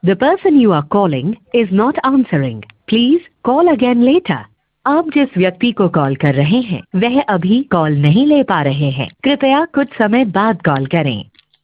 The person you are calling is not answering. Please call again later. आप जिस व्यक्ति को कॉल कर रहे हैं वह अभी कॉल नहीं ले पा रहे हैं। कृपया कुछ समय बाद कॉल करें।